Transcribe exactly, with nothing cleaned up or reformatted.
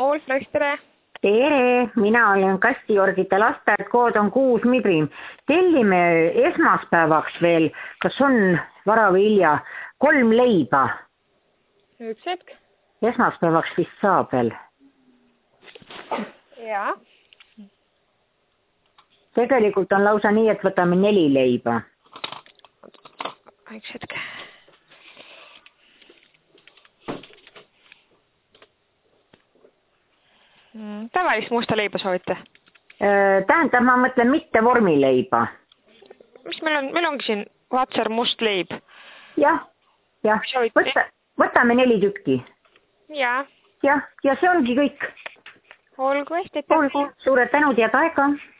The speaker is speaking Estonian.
Olfrex, tere! Tere, mina olen Kastiorgite lasteaed, kood on kuus Mibrim. Tellime esmaspäevaks veel, kas on vara või hilja, kolm leiba. Üks hetk. Esmaspäevaks vist saab veel. Jaa. Tegelikult on lausa nii, et võtame neli leiba. Üks hetk. Tavalist musta leiba soovite? Tähendab, ma mõtlen mitte vormileiba. Mis meil on? Meil ongi siin Vatser must leib. Jah, jah. Võta, võtame neli tükki. Jaa. Jah, ja see ongi kõik. Olgu, hästi. Olgu, suured tänud ja taega.